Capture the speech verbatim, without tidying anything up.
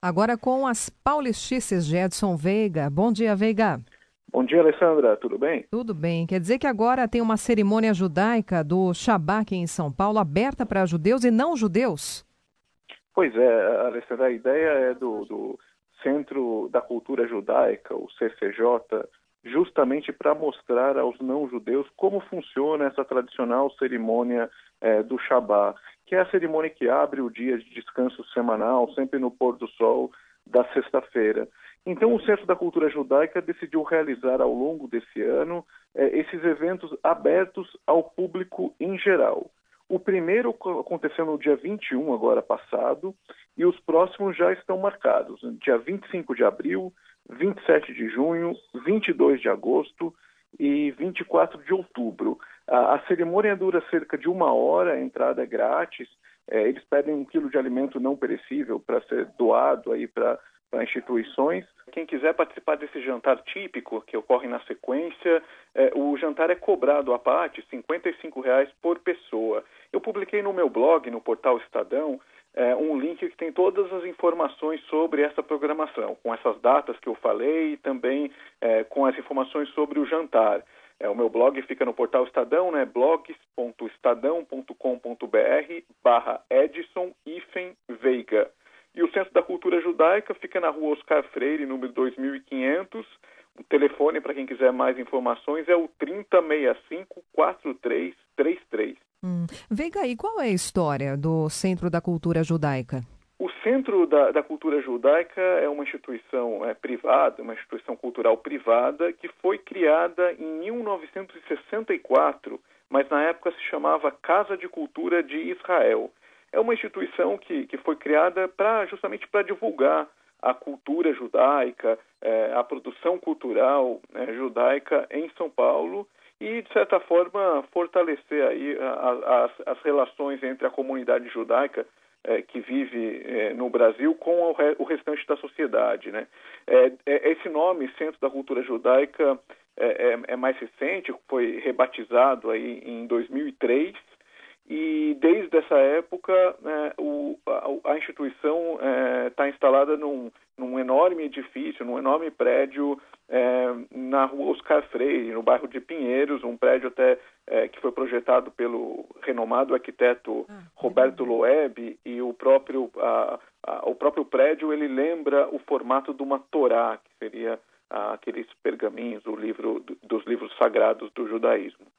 Agora com as paulistices de Edson Veiga. Bom dia, Veiga. Bom dia, Alessandra. Tudo bem? Tudo bem. Quer dizer que agora tem uma cerimônia judaica do Shabá aqui em São Paulo, aberta para judeus e não judeus? Pois é, Alessandra, a ideia é do, do Centro da Cultura Judaica, o C C J, justamente para mostrar aos não-judeus como funciona essa tradicional cerimônia é, do Shabá, que é a cerimônia que abre o dia de descanso semanal, sempre no pôr do sol da sexta-feira. Então, o Centro da Cultura Judaica decidiu realizar ao longo desse ano eh, esses eventos abertos ao público em geral. O primeiro aconteceu no dia vinte e um, agora passado, e os próximos já estão marcados, no dia vinte e cinco de abril, vinte e sete de junho, vinte e dois de agosto e vinte e quatro de outubro. A, a cerimônia dura cerca de uma hora, a entrada é grátis, eh, eles pedem um quilo de alimento não perecível para ser doado aí para para instituições. Quem quiser participar desse jantar típico, que ocorre na sequência, é, o jantar é cobrado à parte, cinquenta e cinco reais por pessoa. Eu publiquei no meu blog, no portal Estadão, é, um link que tem todas as informações sobre essa programação, com essas datas que eu falei e também é, com as informações sobre o jantar. É, o meu blog fica no portal Estadão, né, blogs ponto estadão ponto com ponto br barra Edson hífen Veiga. E o Centro da Cultura Judaica fica na rua Oscar Freire, número dois mil e quinhentos. O telefone, para quem quiser mais informações, é o trinta, sessenta e cinco, quarenta e três trinta e três. Hum. Veiga, e qual é a história do Centro da Cultura Judaica? O Centro da, da Cultura Judaica é uma instituição é, privada, uma instituição cultural privada, que foi criada em mil novecentos e sessenta e quatro, mas na época se chamava Casa de Cultura de Israel. É uma instituição que, que foi criada pra, justamente para divulgar a cultura judaica, é, a produção cultural é, judaica em São Paulo e, de certa forma, fortalecer aí a, a, as, as relações entre a comunidade judaica é, que vive é, no Brasil com o, re, o restante da sociedade, né? É, é, esse nome, Centro da Cultura Judaica, é, é, é mais recente, foi rebatizado aí em dois mil e três. E desde essa época né, o, a, a instituição está é, instalada num, num enorme edifício, num enorme prédio é, na rua Oscar Freire, no bairro de Pinheiros, um prédio até é, que foi projetado pelo renomado arquiteto Roberto Loeb, e o próprio, a, a, o próprio prédio ele lembra o formato de uma Torá, que seria a, aqueles pergaminhos do livro, do, dos livros sagrados do judaísmo.